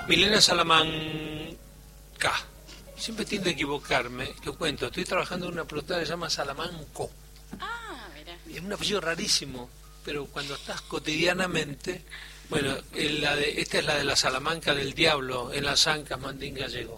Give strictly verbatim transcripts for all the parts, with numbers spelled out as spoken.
Milena Salamanca. Siempre tiendo a equivocarme, lo cuento, estoy trabajando en una productora que se llama Salamanco. Ah, mira. Es un apellido rarísimo, pero cuando estás cotidianamente, bueno, en la de, esta es la de la Salamanca del Diablo, en las Ancas, Mandín Gallego.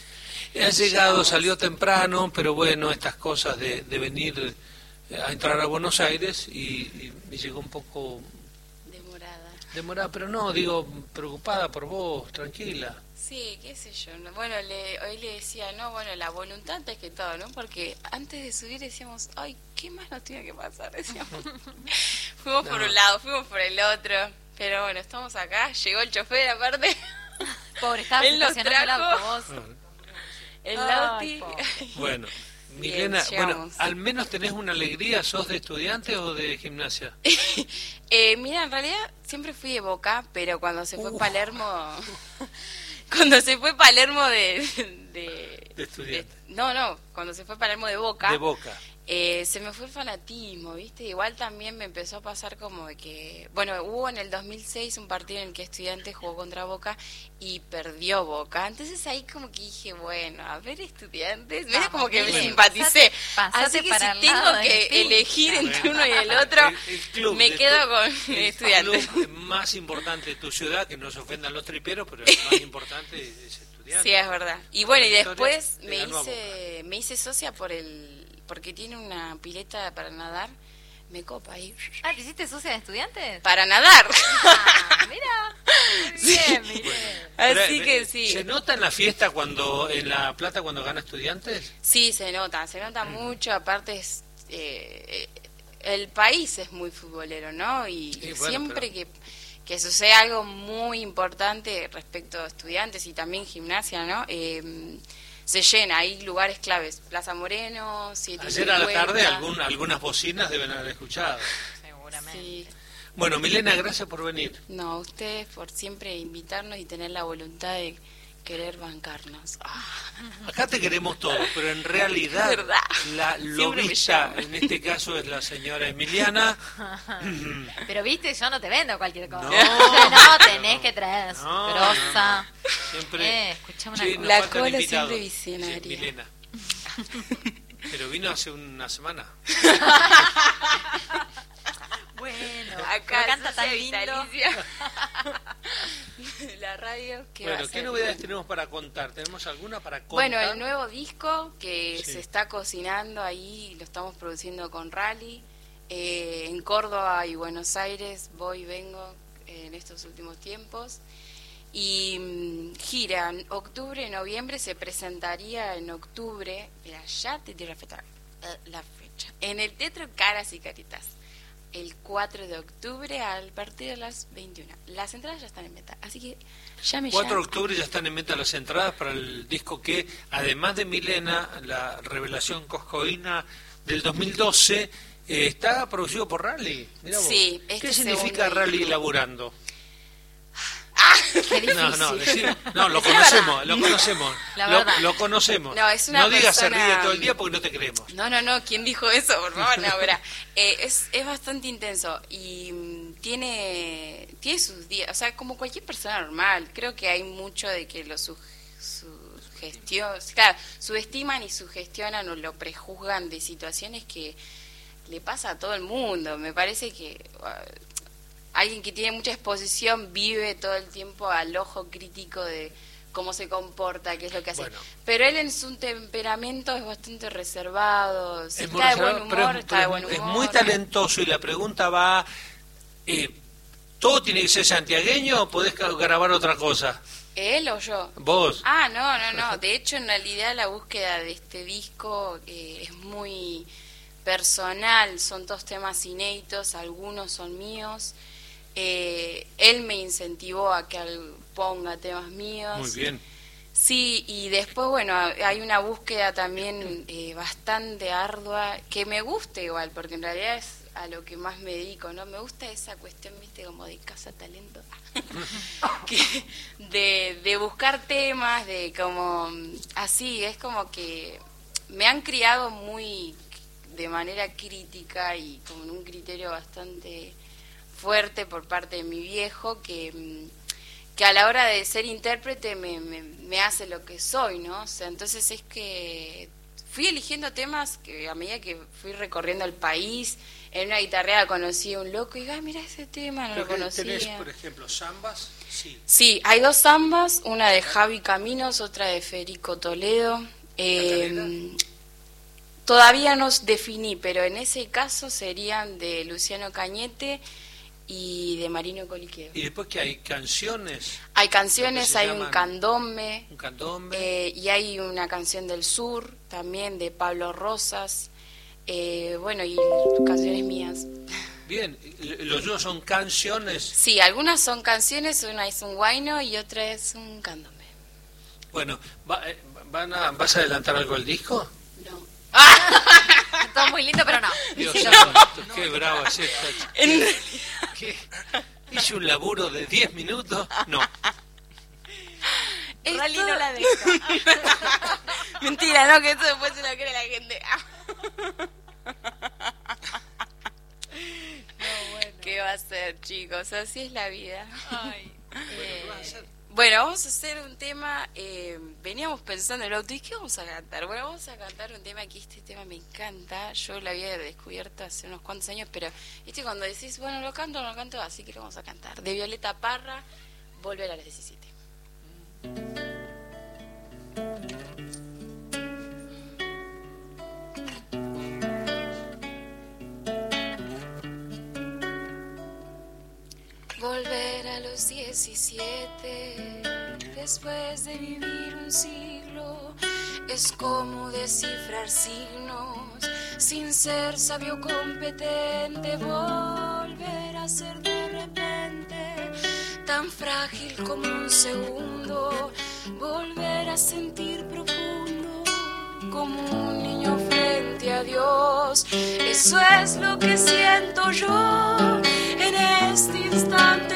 Ha llegado, salió temprano, pero bueno, estas cosas de, de venir a entrar a Buenos Aires y, y, y llegó un poco Demorada. demorada, pero no, digo, preocupada por vos, tranquila. Sí, qué sé yo. no- Bueno, le, hoy le decía, no, bueno, la voluntad antes que todo, ¿no? Porque antes de subir decíamos, ay, ¿qué más nos tiene que pasar? Decíamos. Fuimos por No. un lado, fuimos por el otro. Pero bueno, estamos acá, llegó el chofer aparte, Pobre, estaba Él nos estacionando el trajo. auto vos. el Ay, Lauti. pobre. Bueno, Bien, Milena, bueno, llegamos. al menos tenés una alegría, ¿sos de estudiante o de gimnasia? Eh, mira, en realidad siempre fui de Boca, pero cuando se fue Uh. Palermo, cuando se fue Palermo de, de, De estudiante. de- no, no, cuando se fue Palermo de Boca, De Boca. eh, se me fue el fanatismo, ¿viste? Igual también me empezó a pasar como de que, bueno, hubo en el dos mil seis un partido en el que Estudiantes jugó contra Boca y perdió Boca, entonces ahí como que dije, bueno, a ver Estudiantes, medio Vamos, como que me Mili, simpatizé, pasate así que para si el lado tengo de que Steve. elegir entre uno y el Bueno, otro, el- el club me de quedo tu- con el Estudiantes. club más importante de tu ciudad, que no se ofendan los triperos, pero el más importante es Estudiantes. Sí, es verdad. Y bueno, y La historia después le me ganó a hice me hice socia por el porque tiene una pileta para nadar, me copa ahí. Ah, ¿te hiciste socia de estudiantes? Para nadar. Ah, mira. Muy bien, Miguel. Pero, Así eh, que sí. ¿Se nota en la fiesta cuando en La Plata cuando gana Estudiantes? Sí, se nota, se nota mucho, aparte es eh, eh, el país es muy futbolero, ¿no? Y Sí, bueno, siempre pero- que que sucede algo muy importante respecto a estudiantes y también gimnasia, ¿no? Eh, se llena, hay lugares claves, Plaza Moreno, siete Ayer a la tarde cincuenta. algún, algunas bocinas deben haber escuchado. Seguramente. Sí. Bueno, Milena, gracias por venir. No, a ustedes por siempre invitarnos y tener la voluntad de querer bancarnos. Ah, Acá te queremos todos, pero en realidad ¿Verdad? la Siempre me lobista, llaman. en este caso es la señora Emiliana. Pero viste, yo no te vendo cualquier cosa. No. no tenés que traer No, grosa. no, no. Siempre. Eh, escuchame una Sí, cosa. nos La faltan cola invitados. siempre visionaria. Sí, Milena. Pero vino hace una semana. Bueno, Acá pero canta socia tan lindo. vitalicia. La radio, ¿qué va a Bueno, ¿qué ser? novedades tenemos para contar? ¿Tenemos alguna para contar? Bueno, el nuevo disco que Sí. se está cocinando ahí, lo estamos produciendo con Rally. Eh, en Córdoba y Buenos Aires voy y vengo eh, en estos últimos tiempos. Y mm, gira en octubre, noviembre, se presentaría en octubre, mira, ya te tiro la fecha, eh, la fecha, en el Teatro Caras y Caritas, el cuatro de octubre a partir de las veintiuna. Las entradas ya están en venta, así que llame cuatro de ya. octubre ya están en venta las entradas para el disco que, además de Milena, la revelación coscoína del dos mil doce, eh, está producido por Rally. Mirá vos. Sí, ¿Qué este significa segundo Rally disco. laburando? Qué difícil. No, no, decir- no, lo Decí la conocemos, verdad. lo conocemos, La lo, verdad. lo conocemos. No, es una No digas se persona- ríe todo el día porque no te creemos. No, no, no, ¿quién dijo eso? Por favor, no, verá. Eh, es, es bastante intenso y mm, tiene, tiene sus días, o sea, como cualquier persona normal, creo que hay mucho de que lo su, sugestión, claro, subestiman y sugestionan o lo prejuzgan de situaciones que le pasa a todo el mundo. Me parece que uh, alguien que tiene mucha exposición vive todo el tiempo al ojo crítico de cómo se comporta, qué es lo que hace. Bueno. Pero él en su temperamento es bastante reservado. Si Es muy está de buen reservado, pero humor, es- está de pero buen humor. es muy talentoso y la pregunta va, eh, ¿todo tiene que ser santiagueño o podés ca- grabar otra cosa? ¿Él o yo? Vos. Ah, no, no, no. De hecho, en realidad la búsqueda de este disco eh, es muy personal. Son dos temas inéditos, algunos son míos. Eh, él me incentivó a que al- ponga temas míos. Muy bien. Sí, y después, bueno, hay una búsqueda también eh, bastante ardua, que me gusta igual, porque en realidad es a lo que más me dedico, ¿no? Me gusta esa cuestión, viste, como de casa talento, que, de, de buscar temas, de como, así, es como que me han criado muy de manera crítica y con un criterio bastante fuerte por parte de mi viejo, que... que a la hora de ser intérprete me, me, me hace lo que soy, ¿no? O sea, entonces es que fui eligiendo temas que a medida que fui recorriendo el país, en una guitarreada conocí a un loco y digo, ah, mira ese tema, no lo conocía. ¿Tenés, por ejemplo, zambas? Sí. Sí, hay dos zambas, una de Javi Caminos, otra de Federico Toledo. Eh, todavía no definí, pero en ese caso serían de Luciano Cañete y de Marino Coliqueo. ¿Y después que hay canciones? Hay canciones, hay un llaman... candombe, un candombe. Eh, y hay una canción del sur también de Pablo Rosas, eh, bueno, y canciones mías. Bien, los dos son canciones. Sí, algunas son canciones, una es un guayno y otra es un candombe. Bueno, va, eh, van a, ¿vas a adelantar algo al disco? No. Todo muy lindo, pero no. Dios Sí, santo, no. qué bravo es esta. En ¿Qué? ¿Hice un laburo de diez minutos? No. Esto- Rally no la deja. Mentira, no, que eso después se lo cree la gente. No, bueno. ¿Qué va a ser, chicos? Así es la vida. Ay, eh, ¿Qué vas a hacer? Bueno, vamos a hacer un tema, eh, veníamos pensando en el auto, ¿y qué vamos a cantar? Bueno, vamos a cantar un tema que este tema me encanta, yo lo había descubierto hace unos cuantos años, pero este cuando decís, bueno, lo canto o no lo canto, así que lo vamos a cantar. De Violeta Parra, Volver a las diecisiete. Volver a los diecisiete, después de vivir un siglo, es como descifrar signos, sin ser sabio competente, volver a ser de repente, tan frágil como un segundo, volver a sentir profundo, como un niño frente a Dios, eso es lo que siento yo en este instante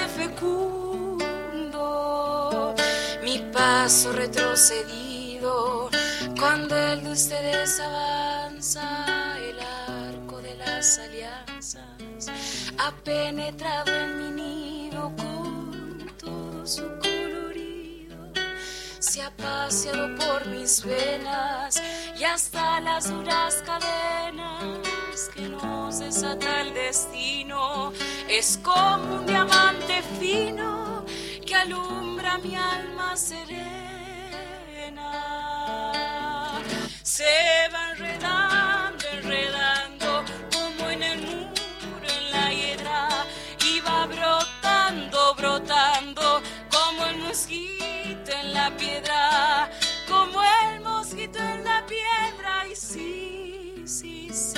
fecundo, mi paso retrocedido, cuando el de ustedes avanza, el arco de las alianzas ha penetrado en mi nido con todo su colorido, se ha paseado por mis venas y hasta las duras cadenas que nos desata el destino, es como un diamante fino que alumbra mi alma serena, se va enredando, enredando como en el muro, en la hiedra, y va brotando, brotando como el mosquito en la piedra, como el mosquito en la piedra, y sí, sí, sí.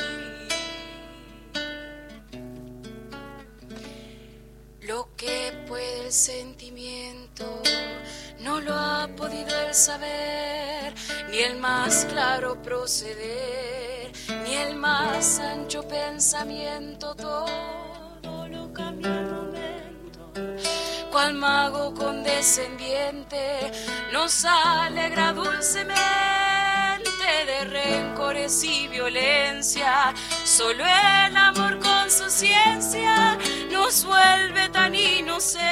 Lo que puede el sentimiento no lo ha podido el saber, ni el más claro proceder, ni el más ancho pensamiento, todo lo cambia al momento, cual mago condescendiente nos alegra dulcemente de rencores y violencia, solo el amor con su ciencia nos vuelve tan inocente,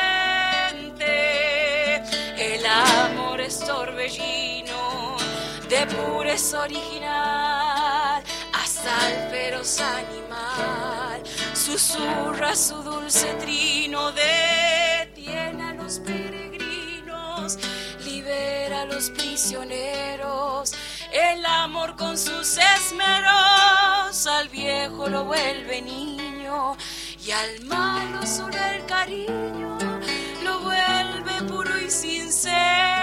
el amor es torbellino de pureza original, hasta el feroz animal susurra su dulce trino, detiene a los peregrinos, libera a los prisioneros, el amor con sus esmeros al viejo lo vuelve niño y al malo solo el cariño lo vuelve puro y sincero,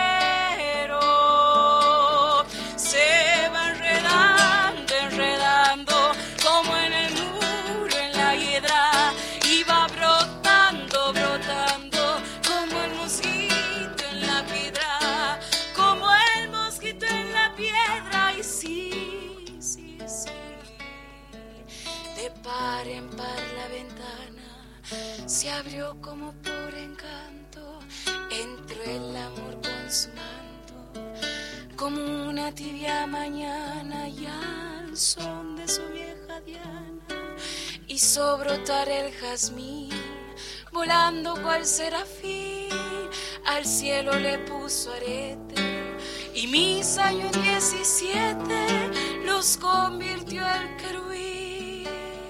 se va enredando, enredando como en el muro, en la hiedra, y va brotando, brotando como el mosquito en la piedra, como el mosquito en la piedra, y sí, sí, sí, de par en par la ventana se abrió como por encanto, entró el amor con su manto, como una tibia mañana, y al son de su vieja diana hizo brotar el jazmín, volando cual serafín al cielo le puso arete, y mis años diecisiete los convirtió el querubín.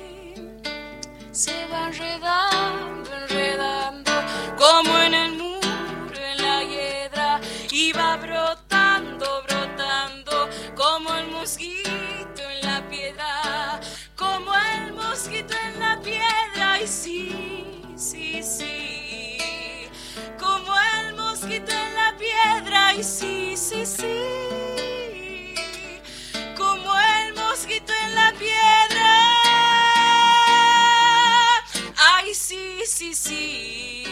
Se va enredando, enredando, como en el muro, en la hiedra, y va brotando, brotando, como el mosquito en la piedra, como el mosquito en la piedra, y sí, sí, sí, como el mosquito en la piedra, y sí, sí, sí, como el mosquito en la piedra, ay, sí, sí, sí.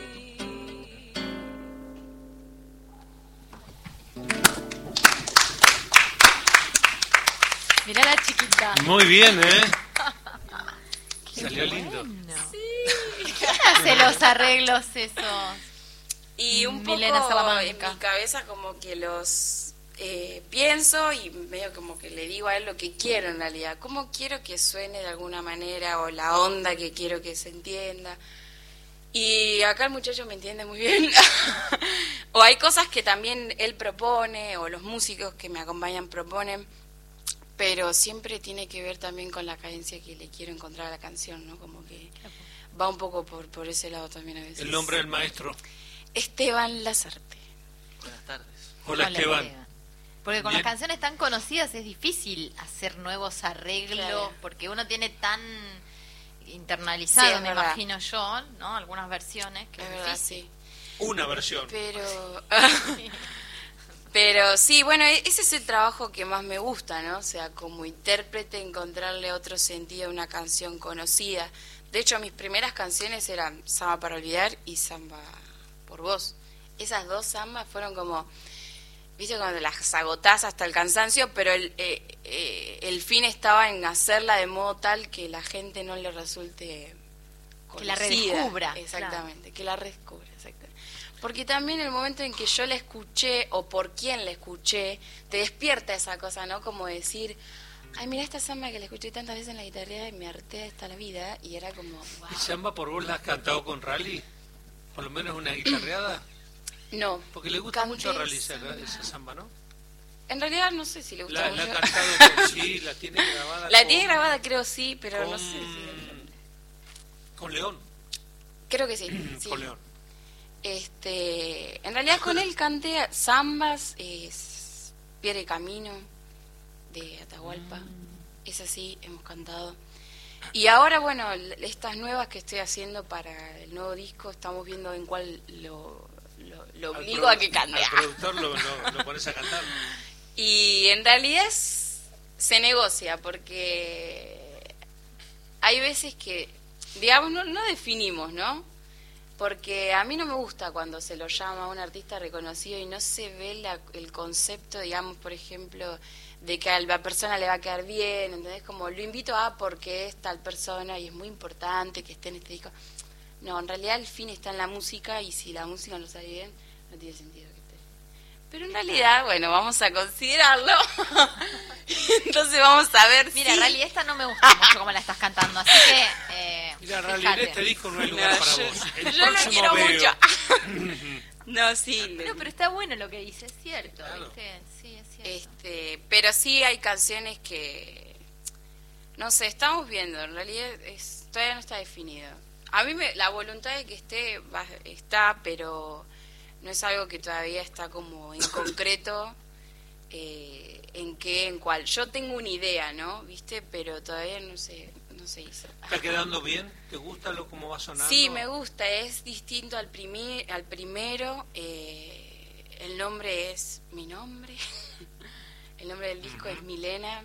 Mirá la chiquita. Muy bien, ¿eh? Salió lindo. ¿Quién hace los arreglos esos? Y un poco Milena en Salamanca. mi cabeza como que los eh, pienso y medio como que le digo a él lo que quiero en realidad. Cómo quiero que suene de alguna manera o la onda que quiero que se entienda. Y acá el muchacho me entiende muy bien. O hay cosas que también él propone o los músicos que me acompañan proponen. Pero siempre tiene que ver también con la cadencia que le quiero encontrar a la canción, ¿no? Como que va un poco por, por ese lado también a veces. El nombre del maestro. Esteban Lazarte. Buenas tardes. Hola, Hola, Esteban. Porque con Bien. las canciones tan conocidas es difícil hacer nuevos arreglos, Claro. porque uno tiene tan internalizado, Sí, es me verdad. imagino yo, ¿no? Algunas versiones que Es es, verdad, difícil. sí. Una versión. Pero, pero sí, bueno, e- ese es el trabajo que más me gusta, ¿no? O sea, como intérprete, encontrarle otro sentido a una canción conocida. De hecho, mis primeras canciones eran Samba para olvidar y Samba por vos. Esas dos sambas fueron como, viste, cuando las agotás hasta el cansancio, pero el, eh, eh, el fin estaba en hacerla de modo tal que la gente no le resulte Que la conocida. redescubra, Exactamente, que la redescubra, exactamente. Porque también el momento en que yo la escuché, o por quién la escuché, te despierta esa cosa, ¿no? Como decir, ay, mira esta samba que la escuché tantas veces en la guitarra y me harté hasta la vida, y era como, wow. ¿Y Samba por vos la has cantado con Rally? Por lo menos una guitarreada. No. Porque le gusta Canté mucho a Rally esa, samba. esa samba, ¿no? En realidad no sé si le gusta La, la mucho. ha cantado con, sí, la tiene grabada. La con- tiene grabada, creo sí, pero con, no sé si... con León. Creo que sí. sí. Con León. Este, en realidad con él canté zambas, es Piedra y Camino de Atahualpa, es así, hemos cantado. Y ahora, bueno, l- estas nuevas que estoy haciendo para el nuevo disco, estamos viendo en cuál lo, lo, lo Al obligo produ- a que cante. Al productor lo, lo, lo pones a cantar. Y en realidad es- se negocia porque hay veces que, digamos, no, no definimos, ¿no? Porque a mí no me gusta cuando se lo llama a un artista reconocido y no se ve la- el concepto, digamos, por ejemplo, de que a la persona le va a quedar bien, ¿entendés? Como lo invito a porque es tal persona y es muy importante que esté en este disco. No, en realidad el fin está en la música y si la música no sale bien, no tiene sentido que esté. Pero en realidad, bueno, vamos a considerarlo. Entonces vamos a ver Mira, si... Rally, esta no me gusta mucho como la estás cantando, así que... Eh, Mira, Rally, en fíjate. este disco no hay lugar No, para yo, vos. El yo lo próximo quiero veo. mucho. No, sí. No, pero está bueno lo que dice, es cierto, Claro. ¿viste? Sí, es cierto. Este, pero sí hay canciones que, no sé, estamos viendo, en realidad es, todavía no está definido. A mí me, la voluntad de que esté va- está, pero no es algo que todavía está como en concreto, eh, en qué, en cuál. Yo tengo una idea, ¿no? ¿Viste? Pero todavía no sé, no se hizo. ¿Está quedando bien? ¿Te gusta lo cómo va sonando? Sí, me gusta, es distinto al, primi- al primero. eh, el nombre es mi nombre. El nombre del disco es Milena.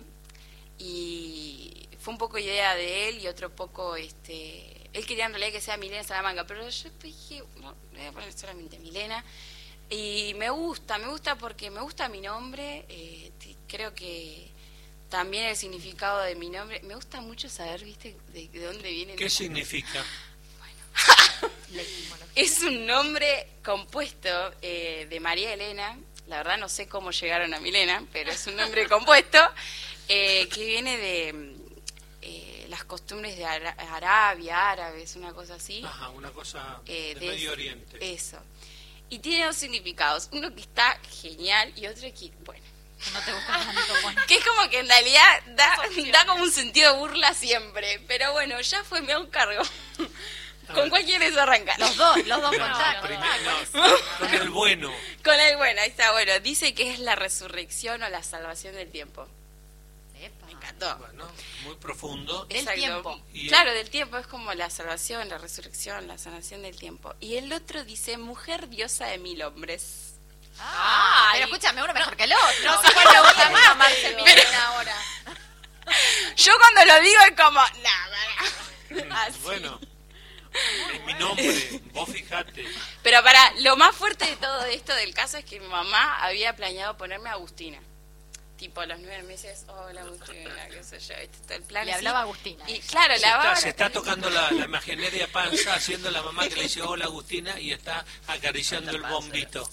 Y fue un poco idea de él y otro poco, este él quería en realidad que sea Milena Salamanca, pero yo dije, no, le voy a poner solamente Milena. Y me gusta, me gusta porque me gusta mi nombre. eh, t- creo que también el significado de mi nombre. Me gusta mucho saber, viste, de, de dónde viene. ¿Qué significa? La etimología. Es un nombre compuesto eh, de María Elena. La verdad no sé cómo llegaron a Milena, pero es un nombre compuesto eh, que viene de eh, las costumbres de Ara- Arabia, árabes, una cosa así. Ajá, una cosa Eh, del de Medio ese- Oriente. Eso. Y tiene dos significados. Uno que está genial y otro que, bueno. No te gusta tanto, bueno. Que es como que en realidad da, da como un sentido de burla siempre. Pero bueno, ya fue, me hago cargo. ¿Con cuál quieres arrancar? Los dos, los dos No, contactos. primero, no, con el bueno. Con el bueno, ahí está, bueno. Dice que es la resurrección o la salvación del tiempo. Epa. Me encantó. Bueno, muy profundo. Del Exacto. tiempo. Y- Claro, del tiempo es como la salvación, la resurrección, la sanación del tiempo. Y el otro dice, mujer diosa de mil hombres. Ah, Ay. pero escúchame, uno mejor que el otro. No sé cuál me gusta más, Pero- Marce Milena ahora. Yo cuando lo digo es como, nah, para. Así. Bueno, es mi nombre, vos fijate. Pero para, lo más fuerte de todo esto del caso es que mi mamá había planeado ponerme Agustina. Tipo a los nueve meses, hola Agustina, qué sé yo, este todo el plan. Le así. hablaba Agustina. Y claro, Se la está, hablaba. se está tocando la, la imaginaria panza, haciendo la mamá que le dice hola Agustina y está acariciando el bombito.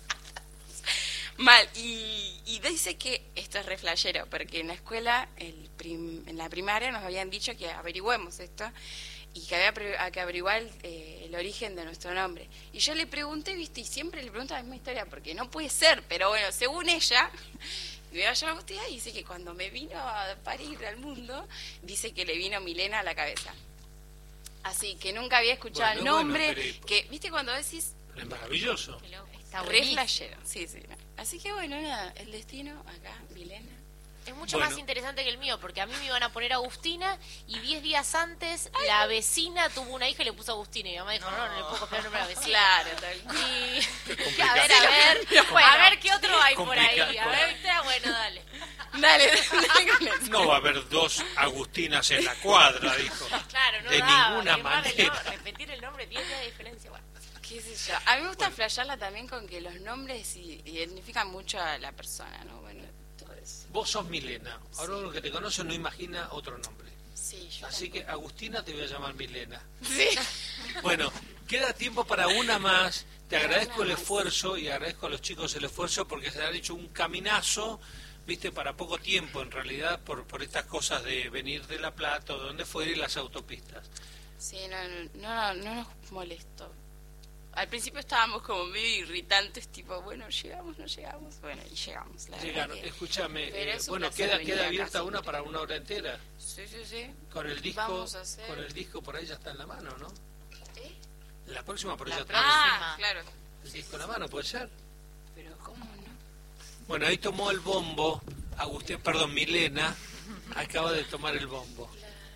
Mal, y, y dice que esto es re flashero, porque en la escuela, el prim- en la primaria nos habían dicho que averigüemos esto y que había pre- a que averiguar el, eh, el origen de nuestro nombre. Y yo le pregunté, viste, y siempre le pregunto la misma historia, porque no puede ser, pero bueno, según ella, me va a llamar Agustina y dice que cuando me vino a parir al mundo, dice que le vino Milena a la cabeza. Así que nunca había escuchado Bueno, el bueno, nombre, pero- que, viste, cuando decís, Pero es maravilloso. Qué loco. Está re buenísimo. flashero, sí, sí. Así que bueno, nada, el destino acá, Milena. Es mucho Bueno. más interesante que el mío, porque a mí me iban a poner Agustina y diez días antes la vecina tuvo una hija y le puso Agustina. Y mi mamá dijo, no, no le puedo copiar el nombre a la vecina. Claro, tal cual. Y a ver, a ver, Bueno. a ver qué otro hay por ahí. Complicado. A ver, ¿viste? Bueno, dale. Dale, dale con eso. No va a haber dos Agustinas en la cuadra, dijo. Claro, no De daba, ninguna quemar el manera. nombre, repetir el nombre, diez días de diferencia. Bueno. ¿Qué sé yo? A mí me gusta flashearla también con que los nombres i- identifican mucho a la persona, ¿no? Bueno, todo eso. Vos sos Milena. Ahora uno que te conoce no imagina otro nombre. Sí, yo. Así que Agustina te voy a llamar Milena. Sí. Bueno, queda tiempo para una más. Te agradezco el esfuerzo y agradezco a los chicos el esfuerzo porque se han hecho un caminazo, viste, para poco tiempo en realidad por, por estas cosas de venir de La Plata o de donde fuera y las autopistas. Sí, no, no, no, no nos molestó. Al principio estábamos como medio irritantes, tipo, bueno, llegamos, no llegamos. Bueno, y llegamos, la verdad Llegaron, que- escúchame, Pero eh, es un bueno, placer queda, venir queda acá abierta una siempre. para una hora entera. Sí, sí, sí. Con el disco, Vamos a hacer- con el disco por ahí ya está en la mano, ¿no? ¿Eh? La próxima por ahí La ya está próxima. Ah, claro. el disco en la mano, ¿puede ser? Pero ¿cómo no? Bueno, ahí tomó el bombo, Agustín, perdón, Milena, acaba de tomar el bombo.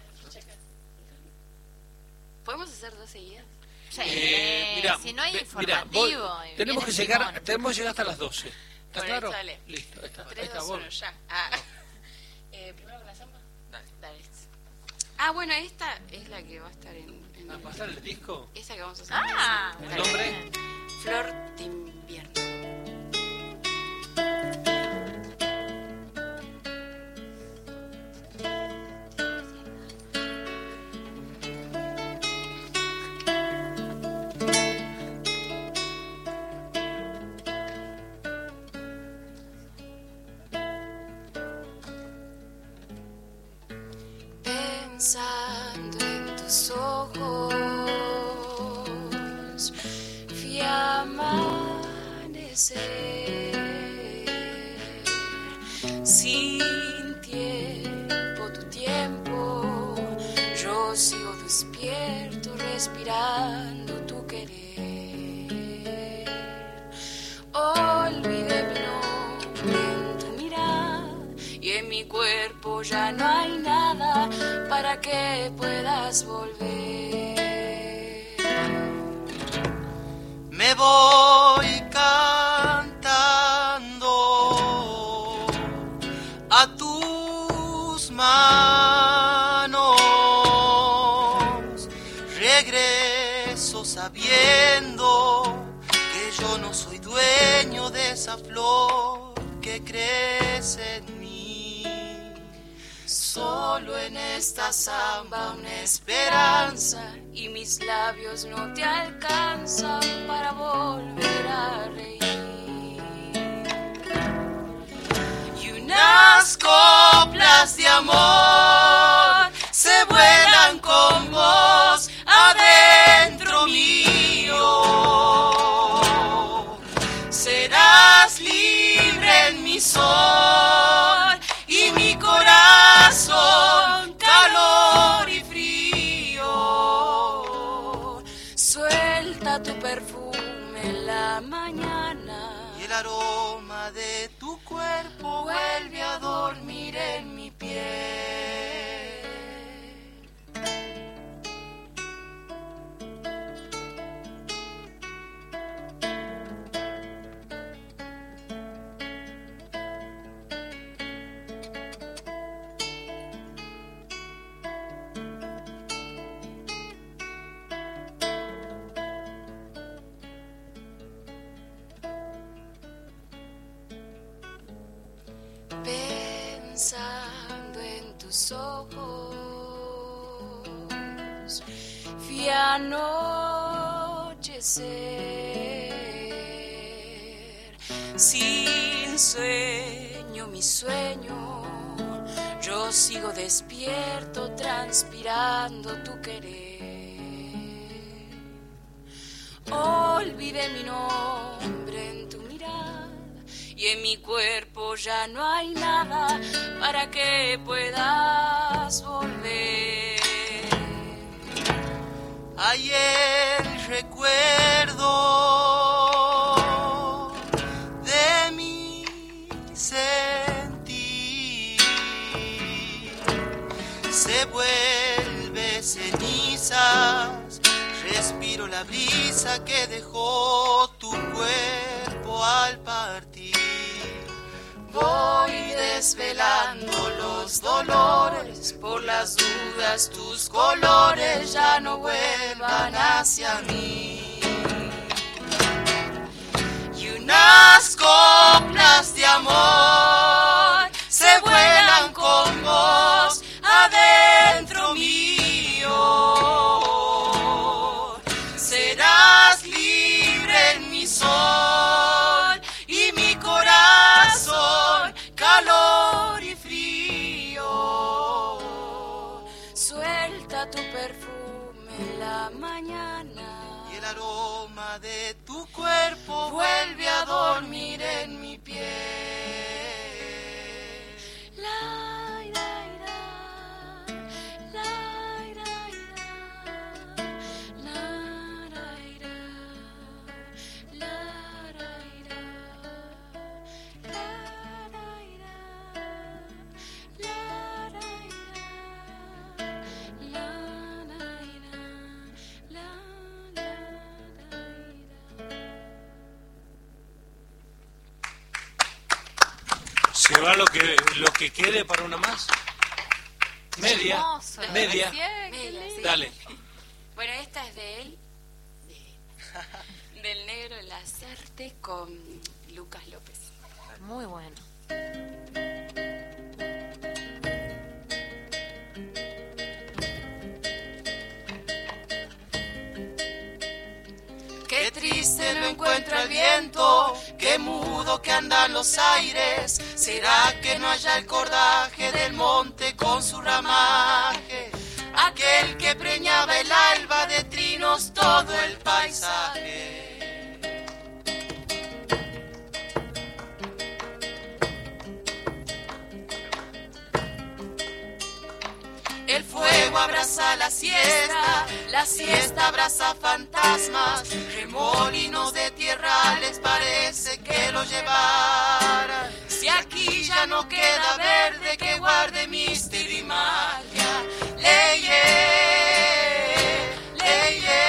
¿Podemos hacer dos seguidas? Sí. Eh, mira, si no hay ve- mira, informativo. vos- y tenemos que viene llegar, Simón. tenemos que llegar hasta las doce. ¿Está Bueno, claro? dale. Listo, ahí está, ahí tres, está, dos, vos. uno, ya. Ah. Eh, primero con la samba. Dale. Dale. Ah, bueno, esta es la que va a estar en... en ¿Va a pasar el disco? esa que vamos a hacer. Ah, ¿El Dale. nombre? Flor de invierno. Pensando en tus ojos, vi amanecer sin tiempo, tu tiempo. Yo sigo despierto, respirando tu querer. Olvidé mi nombre en tu mirada y en mi cuerpo ya no hay nada para que puedas volver. Me voy cantando a tus manos. Regreso sabiendo que yo no soy dueño de esa flor que crece en mí. Solo en esta samba una esperanza y mis labios no te alcanzan para volver a reír. Y unas coplas de amor se vuelan con vos adentro mío. mi sol y mi corazón, calor y frío. Suelta tu perfume en la mañana y el aroma de tu cuerpo vuelve a dormir en mi piel. Pensando en tus ojos, vi anochecer. Sin sueño, mi sueño, yo sigo despierto, transpirando tu querer. Olvidé mi nombre en tu mirada y en mi cuerpo ya no hay nada para que puedas volver. Hay el recuerdo de mi sentir, se vuelve cenizas, respiro la brisa que dejó tu cuerpo al partir. Voy desvelando los dolores, por las dudas tus colores ya no vuelvan hacia mí. Y unas coplas de amor se vuelan con vos adentro mío. Serás libre en mi sol y mi corazón, calor y frío. Suelta tu perfume en la mañana Y el aroma de tu cuerpo vuelve a dormir en mi piel. La, la, la, la, la, la, la, la, ¿Se va lo que, lo que quede para una más? Media. Hermoso. Media. Media, sí. Dale. Bueno, esta es de él, de- del Negro Lazarte con Lucas López. Muy bueno. Qué triste no encuentra el viento, qué mudo que andan los aires. ¿Será que no haya el cordaje del monte con su ramaje? Aquel que preñaba el alba de trinos todo el paisaje. El fuego abraza la siesta, la siesta abraza fantasmas, remolinos de tierra les parece que lo llevaran. Si aquí ya no queda verde que guarde misterio y magia, leye, leye,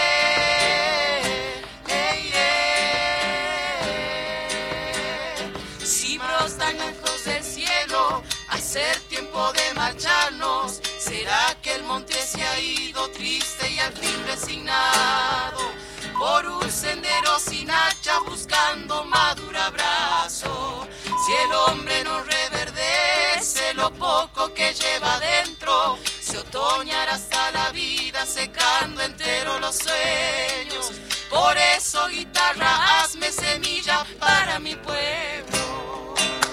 leye. Si brostan ojos del cielo, al ser tiempo de marcharnos, ¿será que el monte se ha ido triste y al fin resignado? Por un sendero sin hacha buscando maduro abrazo. Si el hombre no reverdece lo poco que lleva adentro, se otoñará hasta la vida secando entero los sueños. Por eso, guitarra, hazme semilla para mi pueblo.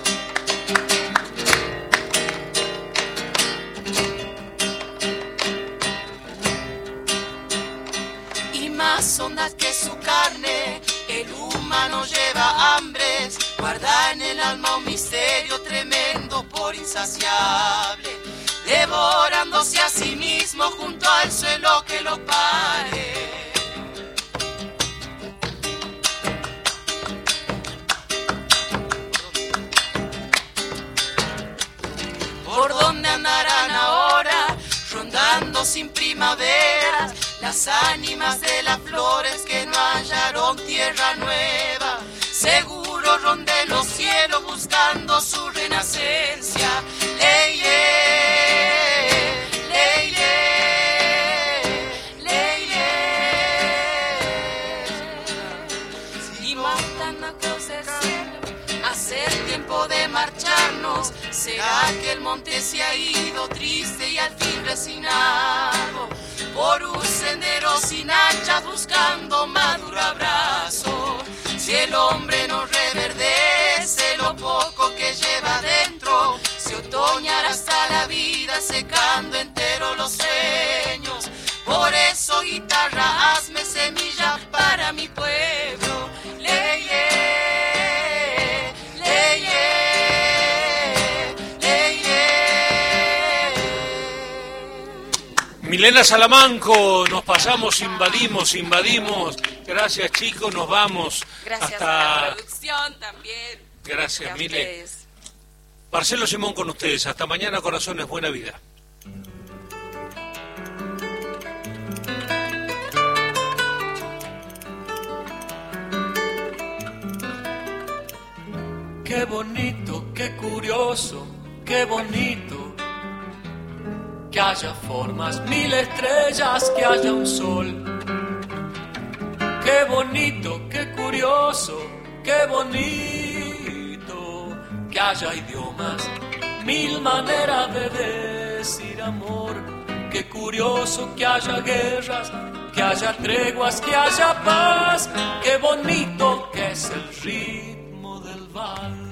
Y más hondas que su carne, el humano lleva hambres, guarda en el alma un misterio insaciable, devorándose a sí mismo junto al suelo que lo pare. ¿Por dónde andarán ahora, rondando sin primaveras, las ánimas de las flores que no hallaron tierra nueva? Seguro ronden los cielos buscando su renacencia. Ley, ley, ley, si matan a cruz del cielo, hacer tiempo de marcharnos. ¿Será que el monte se ha ido triste y al fin resignado? Por un sendero sin hachas buscando maduro abrazo. Si el hombre no reverdece lo poco que lleva dentro, se otoñará hasta la vida secando entero los sueños. Por eso, guitarra, hazme semilla para mi pueblo. Ley, ley, ley, Milena Salamanco, nos pasamos, invadimos, invadimos. Gracias, chicos, nos vamos. Gracias hasta... a la producción también. Gracias, a Mile. ustedes. Marcelo Simón con ustedes. Hasta mañana, corazones. Buena vida. Qué bonito, qué curioso, qué bonito. Que haya formas, mil estrellas, que haya un sol. Qué bonito, qué curioso, qué bonito. Que haya idiomas, mil maneras de decir amor. Qué curioso que haya guerras, que haya treguas, que haya paz. Qué bonito que es el ritmo del vals.